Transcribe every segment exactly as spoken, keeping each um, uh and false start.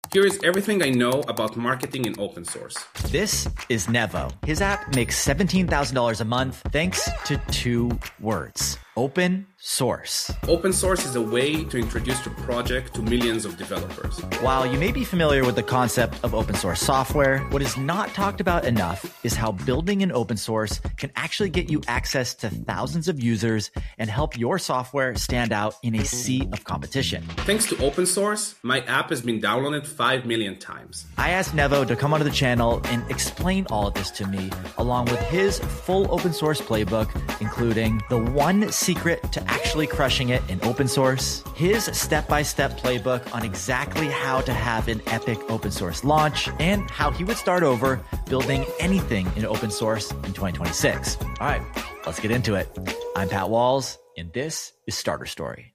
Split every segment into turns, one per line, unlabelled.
Here is everything I know about marketing in open source.
This is Nevo. His app makes seventeen thousand dollars a month thanks to two words: open source.
Open source is a way to introduce your project to millions of developers.
While you may be familiar with the concept of open source software, what is not talked about enough is how building in open source can actually get you access to thousands of users and help your software stand out in a sea of competition.
Thanks to open source, my app has been downloaded five million times.
I asked Nevo to come onto the channel and explain all of this to me, along with his full open source playbook, including the one secret to actually crushing it in open source, his step-by-step playbook on exactly how to have an epic open source launch, and how he would start over building anything in open source in twenty twenty-six. All right, let's get into it. I'm Pat Walls, and this is Starter Story.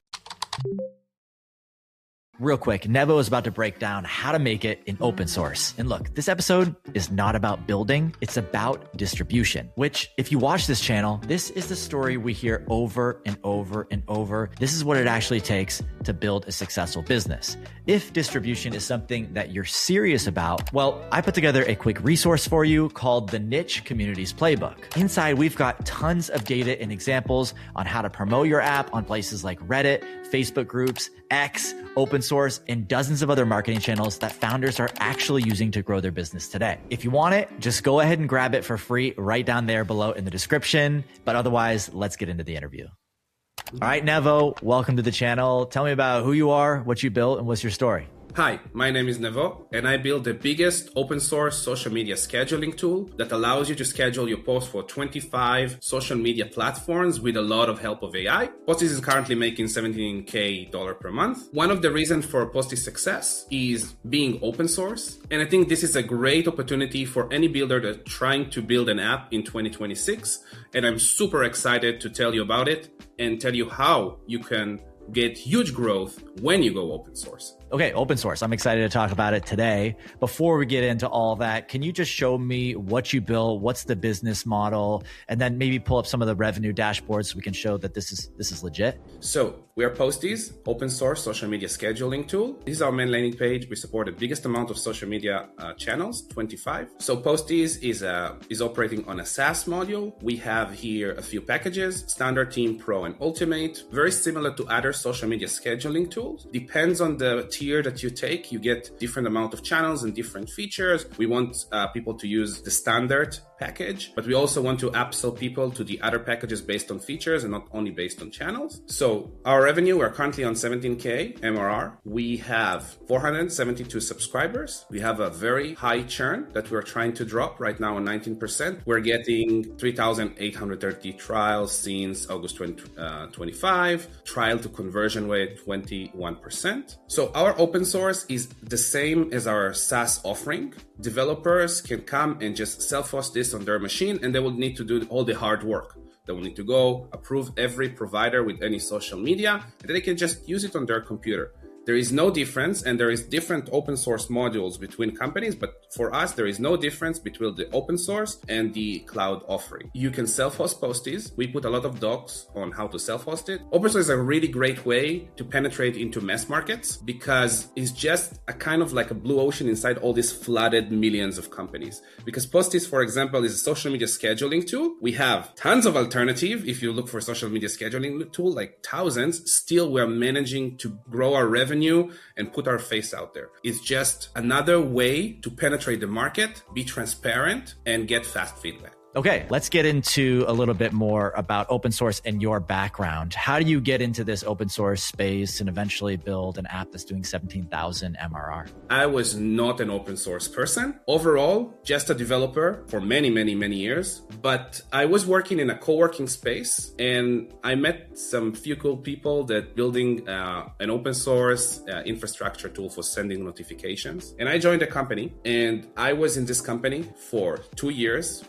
Real quick, Nevo is about to break down how to make it in open source. And look, this episode is not about building, it's about distribution, which if you watch this channel, this is the story we hear over and over and over. This is what it actually takes to build a successful business. If distribution is something that you're serious about, well, I put together a quick resource for you called the Niche Communities Playbook. Inside, we've got tons of data and examples on how to promote your app on places like Reddit, Facebook groups, X, open source, and dozens of other marketing channels that founders are actually using to grow their business today. If you want it, just go ahead and grab it for free right down there below in the description. But otherwise, let's get into the interview. All right, Nevo, welcome to the channel. Tell me about who you are, what you built, and what's your story.
Hi, my name is Nevo, and I built the biggest open source social media scheduling tool that allows you to schedule your posts for twenty-five social media platforms with a lot of help of A I. Posties is currently making seventeen K dollars per month. One of the reasons for Postie's success is being open source, and I think this is a great opportunity for any builder that's trying to build an app in twenty twenty-six, and I'm super excited to tell you about it and tell you how you can get huge growth when you go open source.
Okay, open source. I'm excited to talk about it today. Before we get into all that, can you just show me what you built? What's the business model? And then maybe pull up some of the revenue dashboards so we can show that this is this is legit.
So we are Posties, open source social media scheduling tool. This is our main landing page. We support the biggest amount of social media uh, channels, twenty-five. So Posties is uh, is operating on a SaaS module. We have here a few packages: Standard, Team, Pro, and Ultimate. Very similar to other social media scheduling tools. Depends on the tier that you take, you get different amount of channels and different features. We want uh, people to use the standard package, but we also want to upsell people to the other packages based on features and not only based on channels. So our revenue, we're currently on seventeen K M R R. We have four hundred seventy-two subscribers. We have a very high churn that we're trying to drop right now on nineteen percent. We're getting three thousand eight hundred thirty trials since August twenty twenty-five. Trial to conversion rate twenty-one percent. So our open source is the same as our SaaS offering. Developers can come and just self-host this on their machine, and they will need to do all the hard work. They will need to go approve every provider with any social media, and then they can just use it on their computer. There is no difference, and there is different open source modules between companies, but for us, there is no difference between the open source and the cloud offering. You can self-host Posties. We put a lot of docs on how to self-host it. Open source is a really great way to penetrate into mass markets because it's just a kind of like a blue ocean inside all these flooded millions of companies. Because Posties, for example, is a social media scheduling tool. We have tons of alternative. If you look for a social media scheduling tool, like thousands, still we're managing to grow our revenue and put our face out there. It's just another way to penetrate the market, be transparent, and get fast feedback.
Okay, let's get into a little bit more about open source and your background. How do you get into this open source space and eventually build an app that's doing seventeen thousand M R R?
I was not an open source person. Overall, just a developer for many, many, many years. But I was working in a co-working space and I met some few cool people that building uh, an open source uh, infrastructure tool for sending notifications. And I joined a company and I was in this company for two years. We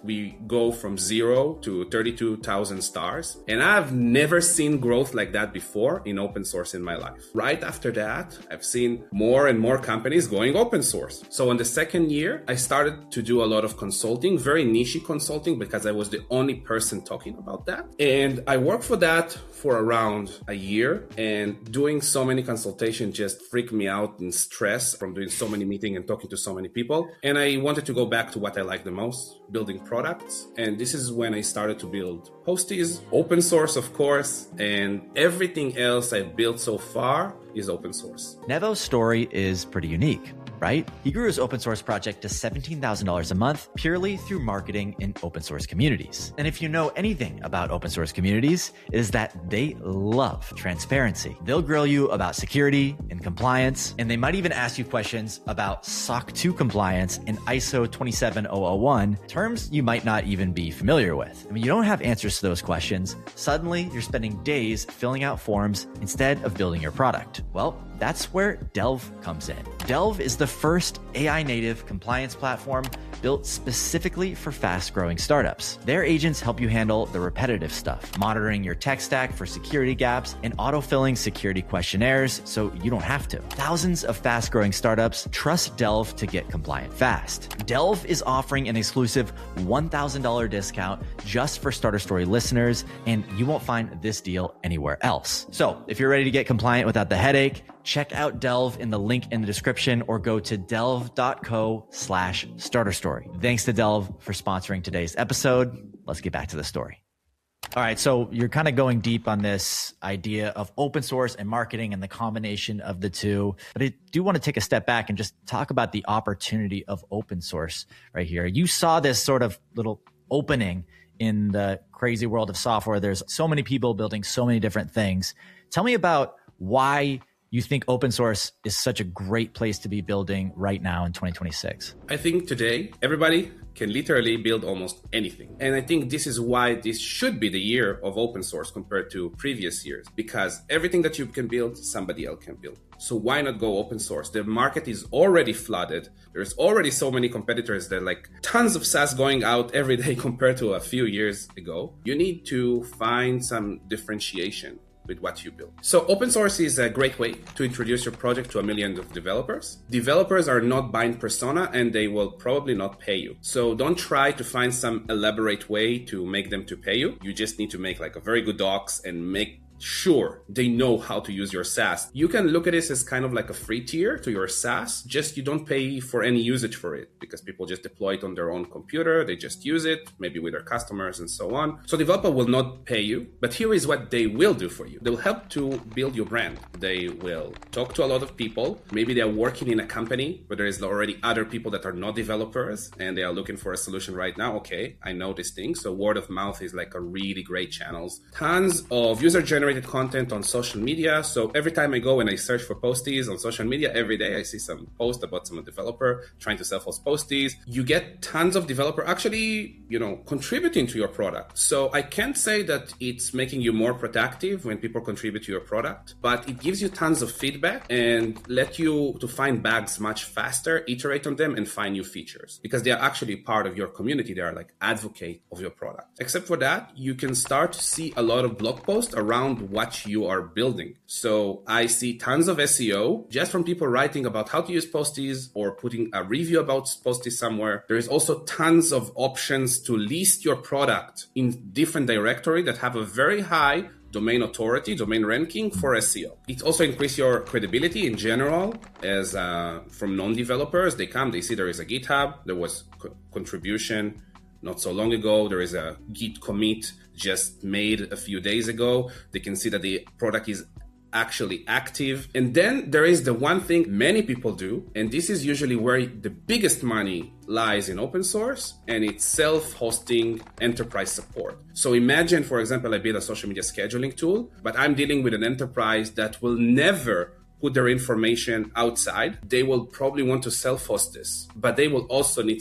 go from zero to thirty-two thousand stars. And I've never seen growth like that before in open source in my life. Right after that, I've seen more and more companies going open source. So in the second year, I started to do a lot of consulting, very niche consulting, because I was the only person talking about that. And I worked for that for around a year, and doing so many consultations just freaked me out and stress from doing so many meetings and talking to so many people. And I wanted to go back to what I like the most, building products. And this is when I started to build Posties, open source, of course, and everything else I've built so far is open source.
Nevo's story is pretty unique, right? He grew his open source project to seventeen thousand dollars a month purely through marketing in open source communities. And if you know anything about open source communities, it is that they love transparency. They'll grill you about security and compliance, and they might even ask you questions about S O C two compliance and I S O twenty-seven thousand one, terms you might not even be familiar with. I mean, you don't have answers to those questions. Suddenly, you're spending days filling out forms instead of building your product. Well, that's where Delve comes in. Delve is the first A I native compliance platform built specifically for fast-growing startups. Their agents help you handle the repetitive stuff, monitoring your tech stack for security gaps and autofilling security questionnaires so you don't have to. Thousands of fast-growing startups trust Delve to get compliant fast. Delve is offering an exclusive one thousand dollars discount just for Starter Story listeners, and you won't find this deal anywhere else. So if you're ready to get compliant without the headache, check out Delve in the link in the description or go to delve.co slash starter story. Thanks to Delve for sponsoring today's episode. Let's get back to the story. All right. So you're kind of going deep on this idea of open source and marketing and the combination of the two. But I do want to take a step back and just talk about the opportunity of open source right here. You saw this sort of little opening in the crazy world of software. There's so many people building so many different things. Tell me about why you think open source is such a great place to be building right now in twenty twenty-six?
I think today everybody can literally build almost anything. And I think this is why this should be the year of open source compared to previous years, because everything that you can build, somebody else can build. So why not go open source? The market is already flooded. There's already so many competitors. There are like tons of SaaS going out every day compared to a few years ago. You need to find some differentiation with what you build. So open source is a great way to introduce your project to a million of developers. Developers are not buying persona and they will probably not pay you. So don't try to find some elaborate way to make them to pay you. You just need to make like a very good docs and make sure they know how to use your SaaS. You can look at this as kind of like a free tier to your SaaS, just you don't pay for any usage for it because people just deploy it on their own computer. They just use it, maybe with their customers and so on. So developer will not pay you, but here is what they will do for you. They'll help to build your brand. They will talk to a lot of people. Maybe they are working in a company where there is already other people that are not developers and they are looking for a solution right now. Okay, I know this thing. So word of mouth is like a really great channels. Tons of user generated content on social media. So every time I go and I search for Posties on social media, every day I see some post about some developer trying to sell false Posties. You get tons of developer actually, you know, contributing to your product. So I can't say that it's making you more productive when people contribute to your product, but it gives you tons of feedback and let you to find bugs much faster, iterate on them and find new features because they are actually part of your community. They are like advocate of your product. Except for that, you can start to see a lot of blog posts around what you are building. So I see tons of S E O just from people writing about how to use Posties or putting a review about Posties somewhere. There is also tons of options to list your product in different directory that have a very high domain authority, domain ranking for S E O. It also increases your credibility in general as uh, from non-developers. They come, they see there is a GitHub, there was co- contribution not so long ago. There is a Git commit just made a few days ago. They can see that the product is actually active. And then there is the one thing many people do, and this is usually where the biggest money lies in open source, and it's self-hosting enterprise support. So imagine, for example, I build a social media scheduling tool, but I'm dealing with an enterprise that will never put their information outside. They will probably want to self-host this, but they will also need support.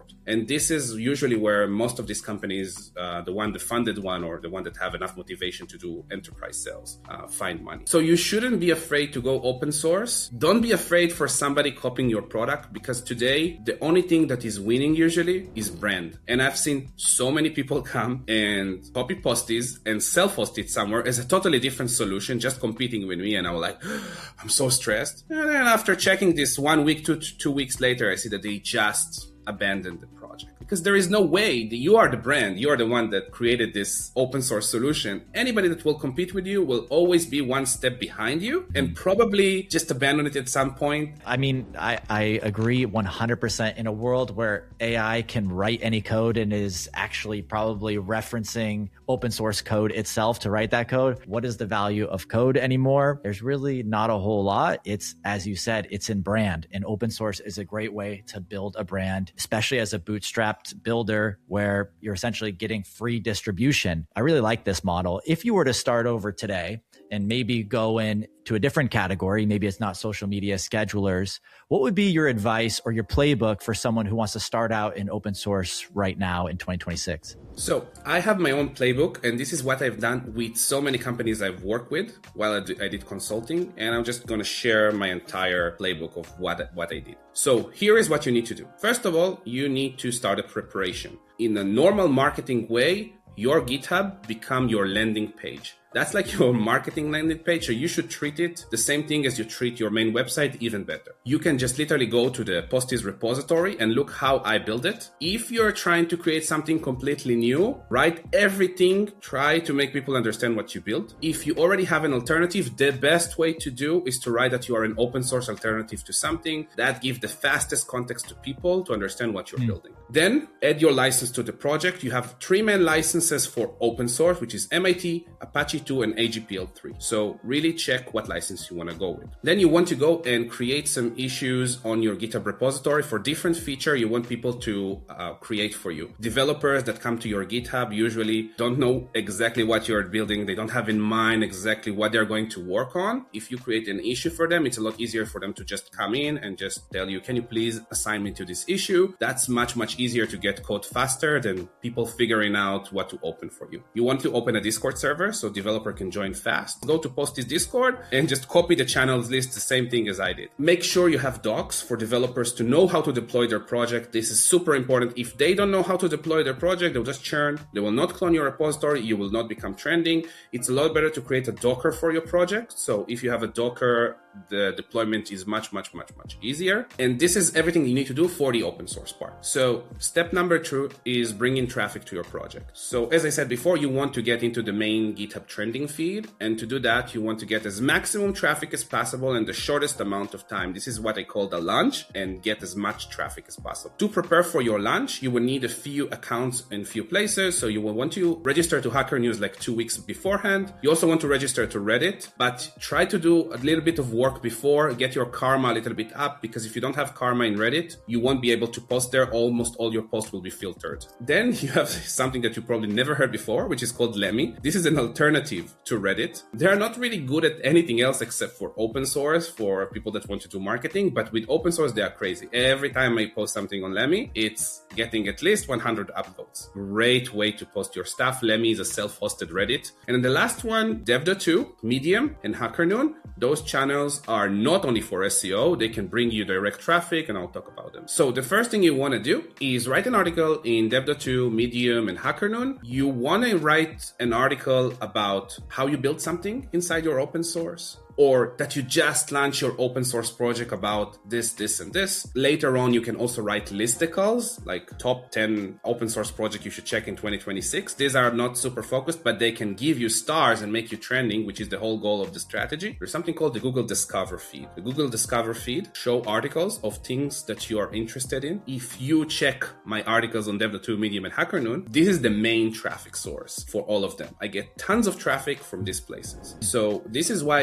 support. And this is usually where most of these companies, uh, the one, the funded one, or the one that have enough motivation to do enterprise sales, uh, find money. So you shouldn't be afraid to go open source. Don't be afraid for somebody copying your product, because today the only thing that is winning usually is brand. And I've seen so many people come and copy Posties and self-host it somewhere as a totally different solution, just competing with me. And I was like, I'm so stressed. And then after checking this one week, two, two weeks later, I see that they just abandoned the project. Because there is no way that you are the brand, you are the one that created this open source solution. Anybody that will compete with you will always be one step behind you and probably just abandon it at some point.
I mean, I, I agree one hundred percent. In a world where A I can write any code and is actually probably referencing open source code itself to write that code, what is the value of code anymore? There's really not a whole lot. It's, as you said, it's in brand, and open source is a great way to build a brand, especially as a bootstrapped builder where you're essentially getting free distribution. I really like this model. If you were to start over today and maybe go in to a different category, maybe it's not social media schedulers, what would be your advice or your playbook for someone who wants to start out in open source right now in twenty twenty-six?
So I have my own playbook, and this is what I've done with so many companies I've worked with while I did, I did consulting, and I'm just going to share my entire playbook of what, what I did. So here is what you need to do. First of all, you need to start a preparation. In a normal marketing way, your GitHub become your landing page. That's like your marketing landing page, so you should treat it the same thing as you treat your main website, even better. You can just literally go to the Posties repository and look how I build it. If you're trying to create something completely new, write everything, try to make people understand what you built. If you already have an alternative, the best way to do is to write that you are an open source alternative to something. That gives the fastest context to people to understand what you're mm. building. Then add your license to the project. You have three main licenses for open source, which is M I T, Apache two, and A G P L three. So really check what license you want to go with. Then you want to go and create some issues on your GitHub repository for different feature you want people to uh, create for you. Developers that come to your GitHub usually don't know exactly what you're building. They don't have in mind exactly what they're going to work on. If you create an issue for them, it's a lot easier for them to just come in and just tell you, can you please assign me to this issue? That's much, much easier to get code faster than people figuring out what to open for you. You want to open a Discord server so developer can join fast. Go to Posties Discord and just copy the channels list, the same thing as I did. Make sure you have docs for developers to know how to deploy their project. This is super important. If they don't know how to deploy their project, they'll just churn. They will not clone your repository. You will not become trending. It's a lot better to create a Docker for your project. So if you have a Docker, the deployment is much, much, much, much easier. And this is everything you need to do for the open source part. So step number two is bringing traffic to your project. So as I said before, you want to get into the main GitHub trending feed. And to do that, you want to get as maximum traffic as possible in the shortest amount of time. This is what I call the launch, and get as much traffic as possible. To prepare for your launch, you will need a few accounts in few places. So you will want to register to Hacker News like two weeks beforehand. You also want to register to Reddit, but try to do a little bit of work before, get your karma a little bit up, because if you don't have karma in Reddit, you won't be able to post there. Almost all your posts will be filtered. Then you have something that you probably never heard before, which is called Lemmy. This is an alternative to Reddit. They're not really good at anything else except for open source for people that want to do marketing, but with open source, they are crazy. Every time I post something on Lemmy, it's getting at least one hundred upvotes. Great way to post your stuff. Lemmy is a self-hosted Reddit. And then the last one, Dev dot to, Medium, and HackerNoon. Those channels are not only for S E O, they can bring you direct traffic, and I'll talk about them. So the first thing you want to do is write an article in Dev dot to, Medium, and HackerNoon. You want to write an article about how you build something inside your open source, or that you just launch your open source project about this, this, and this. Later on, you can also write listicles, like top ten open source projects you should check in twenty twenty-six. These are not super focused, but they can give you stars and make you trending, which is the whole goal of the strategy. There's something called the Google Discover feed. The Google Discover feed show articles of things that you are interested in. If you check my articles on Dev dot to, Medium, and HackerNoon, this is the main traffic source for all of them. I get tons of traffic from these places. So this is why it's super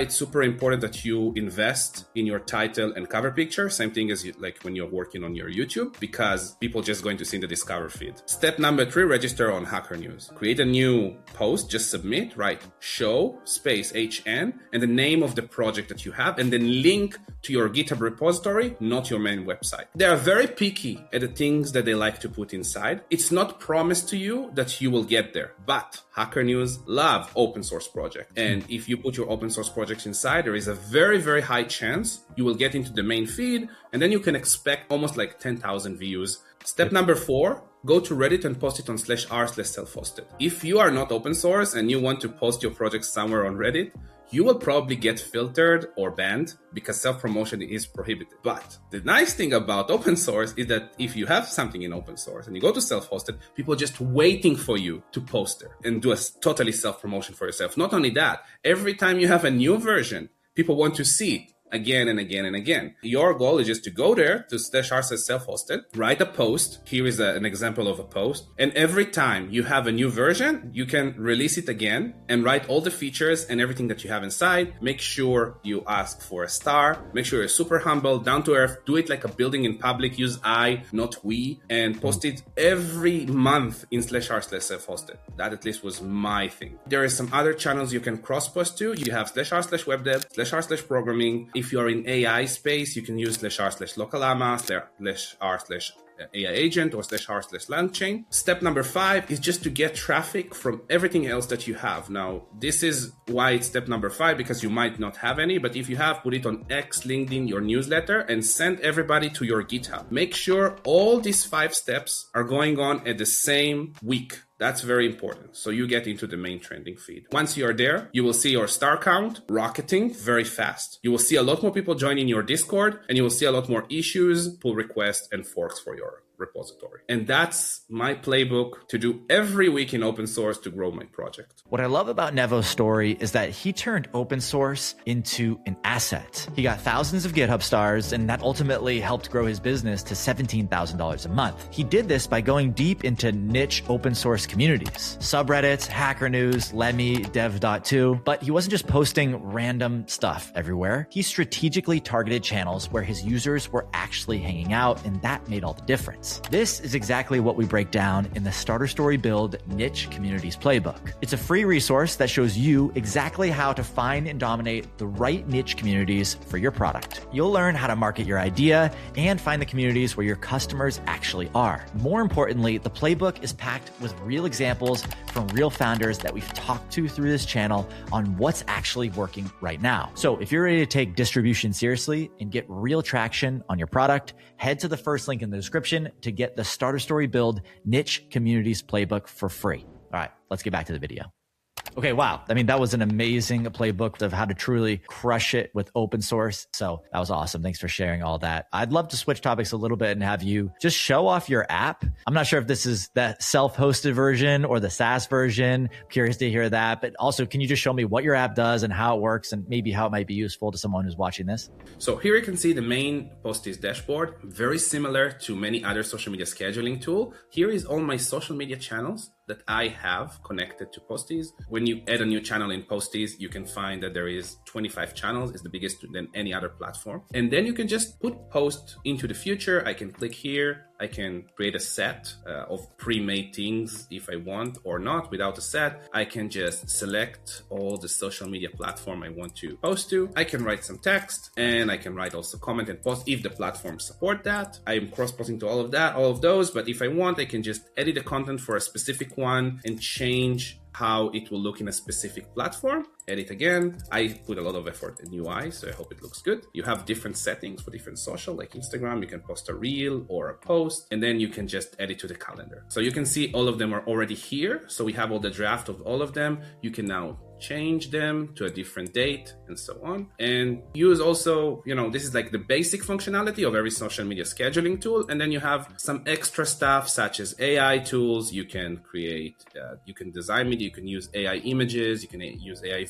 important that you invest in your title and cover picture. Same thing as you, like when you're working on your YouTube, because people just going to see the Discover feed. Step number three, register on Hacker News. Create a new post, just submit, write show space H N and the name of the project that you have, and then link to your GitHub repository, not your main website. They are very picky at the things that they like to put inside. It's not promised to you that you will get there, but Hacker News love open source projects. And if you put your open source projects inside, there is a very, very high chance you will get into the main feed, and then you can expect almost like ten thousand views. Step number four, go to Reddit and post it on slash r slash self-hosted. If you are not open source and you want to post your project somewhere on Reddit, you will probably get filtered or banned because self-promotion is prohibited. But the nice thing about open source is that if you have something in open source and you go to self-hosted, people are just waiting for you to post there and do a totally self-promotion for yourself. Not only that, every time you have a new version, people want to see it again and again and again. Your goal is just to go there to slash r slash self-hosted, write a post. Here is a, an example of a post. And every time you have a new version, you can release it again and write all the features and everything that you have inside. Make sure you ask for a star. Make sure you're super humble, down to earth. Do it like a building in public. Use I, not we. And post it every month in slash r slash self-hosted. That at least was my thing. There are some other channels you can cross-post to. You have slash r slash webdev, slash r slash programming. If you are in A I space, you can use slash r slash localama, slash r slash A I agent, or slash r slash LangChain. Step number five is just to get traffic from everything else that you have. Now, this is why it's step number five, because you might not have any, but if you have, put it on X, LinkedIn, your newsletter, and send everybody to your GitHub. Make sure all these five steps are going on at the same week. That's very important. So you get into the main trending feed. Once you are there, you will see your star count rocketing very fast. You will see a lot more people joining your Discord, and you will see a lot more issues, pull requests, and forks for your repository. And that's my playbook to do every week in open source to grow my project.
What I love about Nevo's story is that he turned open source into an asset. He got thousands of GitHub stars, and that ultimately helped grow his business to seventeen thousand dollars a month. He did this by going deep into niche open source communities, subreddits, Hacker News, Lemmy, dev dot two. But he wasn't just posting random stuff everywhere. He strategically targeted channels where his users were actually hanging out, and that made all the difference. This is exactly what we break down in the Starter Story Build Niche Communities Playbook. It's a free resource that shows you exactly how to find and dominate the right niche communities for your product. You'll learn how to market your idea and find the communities where your customers actually are. More importantly, the playbook is packed with real examples from real founders that we've talked to through this channel on what's actually working right now. So if you're ready to take distribution seriously and get real traction on your product, head to the first link in the description to get the Starter Story Build Niche Communities Playbook for free. All right, let's get back to the video. Okay, wow. I mean, that was an amazing playbook of how to truly crush it with open source. So that was awesome. Thanks for sharing all that. I'd love to switch topics a little bit and have you just show off your app. I'm not sure if this is the self-hosted version or the SaaS version. I'm curious to hear that. But also, can you just show me what your app does and how it works and maybe how it might be useful to someone who's watching this?
So here you can see the main Posties dashboard, very similar to many other social media scheduling tool. Here is all my social media channels that I have connected to Posties. When you add a new channel in Posties, you can find that there is twenty-five channels. It's the biggest than any other platform. And then you can just put post into the future. I can click here. I can create a set uh, of pre-made things if I want, or not. Without a set, I can just select all the social media platform I want to post to. I can write some text, and I can write also comment and post if the platforms support that. I am cross-posting to all of that, all of those, but if I want, I can just edit the content for a specific one and change how it will look in a specific platform. Edit again. I put a lot of effort in U I, so I hope it looks good. You have different settings for different social, like Instagram. You can post a reel or a post, and then you can just edit to the calendar. So you can see all of them are already here. So we have all the draft of all of them. You can now change them to a different date and so on. And use also, you know, this is like the basic functionality of every social media scheduling tool. And then you have some extra stuff such as A I tools. You can create, uh, you can design media, you can use A I images, you can use A I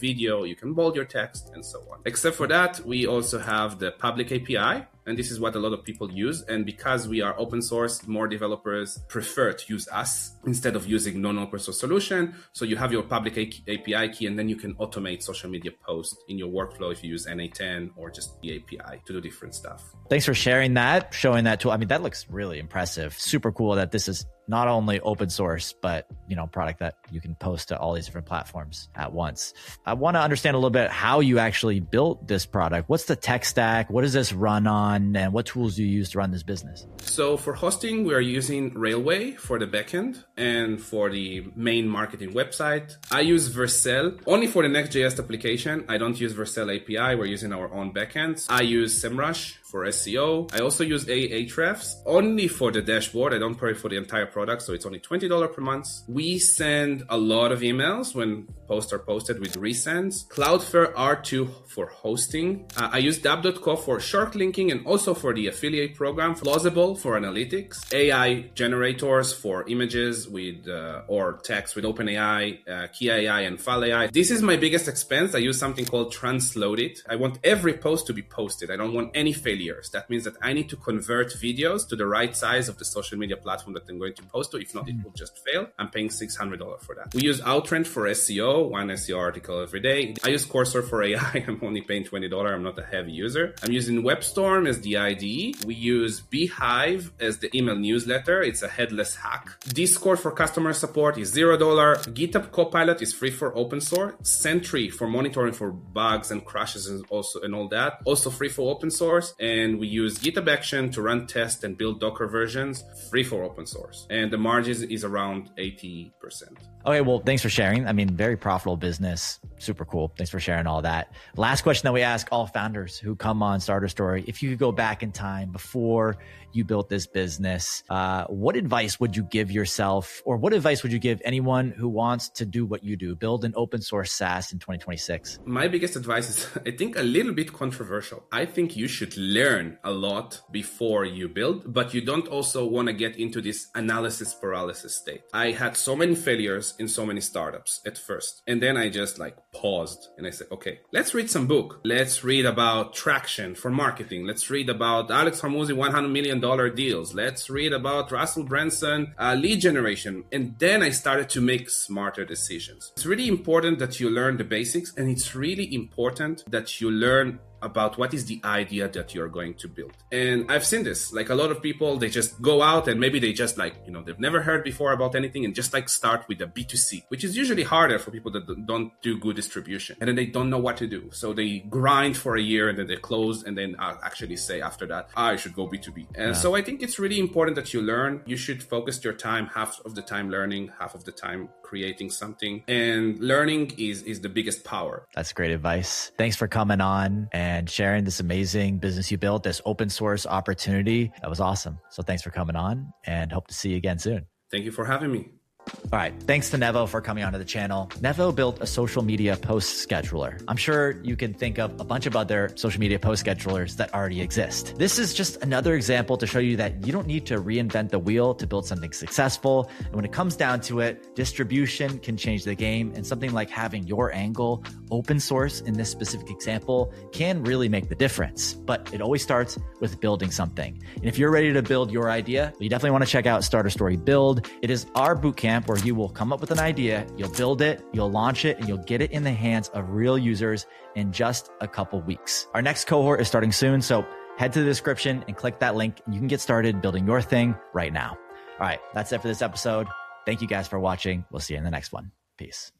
video, you can bold your text, and so on. Except for that, we also have the public A P I. And this is what a lot of people use. And because we are open source, more developers prefer to use us instead of using non-open source solution. So you have your public A P I key, and then you can automate social media posts in your workflow if you use N A ten or just the A P I to do different stuff.
Thanks for sharing that, showing that tool. I mean, that looks really impressive. Super cool that this is not only open source, but, you know, product that you can post to all these different platforms at once. I want to understand a little bit how you actually built this product. What's the tech stack? What does this run on? And what tools do you use to run this business?
So for hosting, we are using Railway for the backend and for the main marketing website. I use Vercel only for the Next.js application. I don't use Vercel A P I. We're using our own backends. I use SEMrush for S E O. I also use Ahrefs only for the dashboard. I don't pay for the entire product, so it's only twenty dollars per month. We send a lot of emails when posts are posted with resends. Cloudflare R two for hosting. Uh, I use dab dot co for short linking and also for the affiliate program. Plausible for analytics. A I generators for images with uh, or text with OpenAI, uh, Kia A I, and Fal A I. This is my biggest expense. I use something called Transloadit. I want every post to be posted. I don't want any failures. That means that I need to convert videos to the right size of the social media platform that I'm going to post to. If not, it will just fail. I'm paying six hundred dollars for that. We use Outtrend for S E O, one S E O article every day. I use Cursor for A I. I'm only paying twenty dollars. I'm not a heavy user. I'm using WebStorm as the I D E. We use Beehive as the email newsletter. It's a headless hack. Discord for customer support is zero dollars. GitHub Copilot is free for open source. Sentry for monitoring for bugs and crashes and also and all that. Also free for open source. And we use GitHub Action to run tests and build Docker versions, free for open source. And the margins is around eighty percent.
Okay, well, thanks for sharing. I mean, very profitable business. Super cool. Thanks for sharing all that. Last question that we ask all founders who come on Starter Story. If you could go back in time before you built this business, uh, what advice would you give yourself, or what advice would you give anyone who wants to do what you do, build an open source SaaS in twenty twenty-six?
My biggest advice is, I think, a little bit controversial. I think you should learn a lot before you build, but you don't also want to get into this analysis paralysis state. I had so many failures in so many startups at first, and then I just like paused and I said, okay, let's read some book. Let's read about traction for marketing. Let's read about Alex Hormozi one hundred million dollars deals. Let's read about Russell Branson uh, lead generation. And then I started to make smarter decisions. It's really important that you learn the basics, and it's really important that you learn about what is the idea that you're going to build. And I've seen this, like a lot of people, they just go out and maybe they just like, you know, they've never heard before about anything and just like start with a B two C, which is usually harder for people that don't do good distribution. And then they don't know what to do. So they grind for a year and then they close and then uh, actually say after that, ah, I should go B two B. And yeah. So I think it's really important that you learn. You should focus your time, half of the time learning, half of the time creating something. And learning is, is the biggest power.
That's great advice. Thanks for coming on and sharing this amazing business you built, this open source opportunity. That was awesome. So thanks for coming on, and hope to see you again soon.
Thank you for having me.
All right. Thanks to Nevo for coming onto the channel. Nevo built a social media post scheduler. I'm sure you can think of a bunch of other social media post schedulers that already exist. This is just another example to show you that you don't need to reinvent the wheel to build something successful. And when it comes down to it, distribution can change the game. And something like having your angle open source in this specific example can really make the difference. But it always starts with building something. And if you're ready to build your idea, you definitely want to check out Starter Story Build. It is our bootcamp where you will come up with an idea, you'll build it, you'll launch it, and you'll get it in the hands of real users in just a couple weeks. Our next cohort is starting soon, so head to the description and click that link, and you can get started building your thing right now. All right, that's it for this episode. Thank you guys for watching. We'll see you in the next one. Peace.